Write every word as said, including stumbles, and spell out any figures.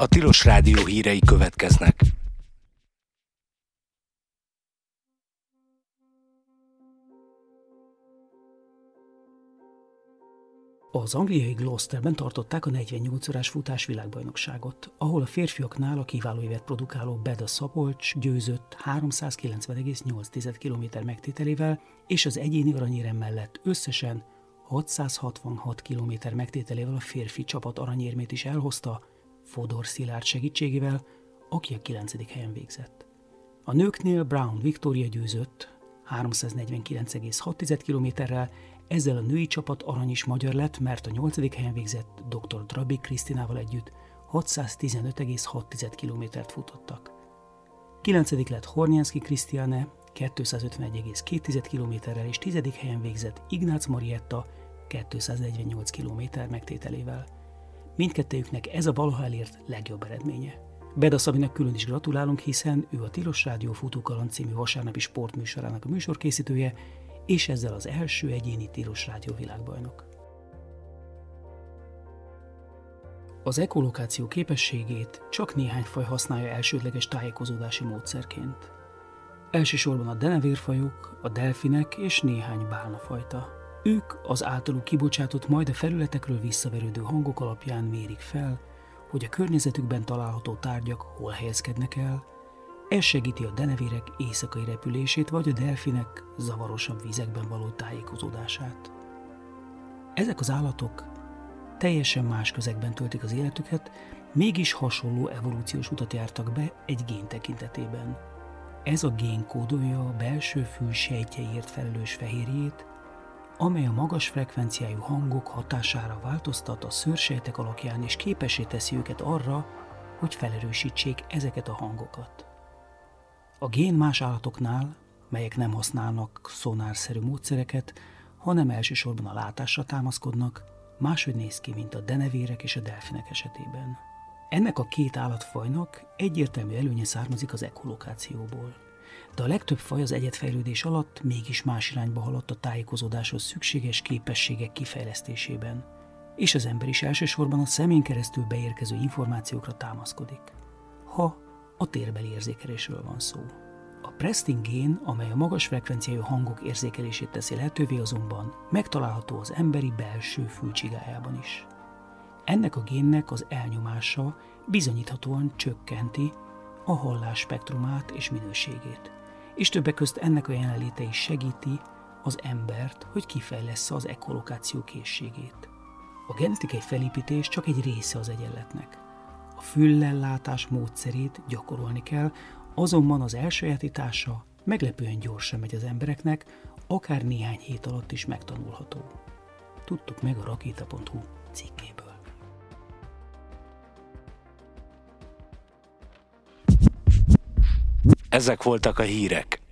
A Tilos Rádió hírei következnek. Az angliai Gloucesterben tartották a negyvennyolc órás futás világbajnokságot, ahol a férfiaknál a kiváló évet produkáló Beda Szabolcs győzött háromszázkilencven egész nyolc kilométer megtételével, és az egyéni aranyérem mellett összesen hatszázhatvanhat kilométer megtételével a férfi csapat aranyérmét is elhozta, Fodor Szilárd segítségével, aki a kilencedik helyen végzett. A nőknél Brown Victoria győzött háromszáznegyvenkilenc egész hat kilométerrel, ezzel a női csapat arany is magyar lett, mert a nyolcadik helyen végzett dr. Drabik Krisztinával együtt hatszáztizenöt egész hat kilométert futottak. kilencedik lett Hornyánszky Krisztiane kétszázötvenegy egész két kilométerrel, és tizedik helyen végzett Ignác Marietta kétszáznegyvennyolc kilométer megtételével. Mindkettejüknek ez a valaha elért legjobb eredménye. Beda Szabinak külön is gratulálunk, hiszen ő a Tilos Rádió Futókaland című vasárnapi sportműsorának a műsorkészítője, és ezzel az első egyéni Tilos Rádió világbajnok. Az ekolokáció képességét csak néhány faj használja elsődleges tájékozódási módszerként. Elsősorban a denevérfajok, a delfinek és néhány bálnafajta. Ők az általuk kibocsátott, majd a felületekről visszaverődő hangok alapján mérik fel, hogy a környezetükben található tárgyak hol helyezkednek el. Ez segíti a denevérek éjszakai repülését, vagy a delfinek zavarosabb vizekben való tájékozódását. Ezek az állatok teljesen más közegben töltik az életüket, mégis hasonló evolúciós utat jártak be egy gén tekintetében. Ez a gén kódolja a belső fül sejtjeiért felelős fehérjét, amely a magas frekvenciájú hangok hatására változtat a szőrsejtek alakján, és képessé teszi őket arra, hogy felerősítsék ezeket a hangokat. A gén más állatoknál, melyek nem használnak szonárszerű módszereket, hanem elsősorban a látásra támaszkodnak, máshogy néz ki, mint a denevérek és a delfinek esetében. Ennek a két állatfajnak egyértelmű előnye származik az ekolokációból. De a legtöbb faj az egyedfejlődés alatt mégis más irányba haladt a tájékozódáshoz szükséges képességek kifejlesztésében, és az ember is elsősorban a szemén keresztül beérkező információkra támaszkodik, ha a térbeli érzékelésről van szó. A Prestin gén, amely a magas frekvenciájú hangok érzékelését teszi lehetővé, azonban megtalálható az emberi belső fülcsigájában is. Ennek a génnek az elnyomása bizonyíthatóan csökkenti a hallás spektrumát és minőségét, és többek közt ennek a jelenléte is segíti az embert, hogy kifejlessze az ekolokáció készségét. A genetikai felépítés csak egy része az egyenletnek. A füllellátás módszerét gyakorolni kell, azonban az elsajátítása meglepően gyorsan megy az embereknek, akár néhány hét alatt is megtanulható. Tudtuk meg a rakéta pont hu cikkéből. Ezek voltak a hírek.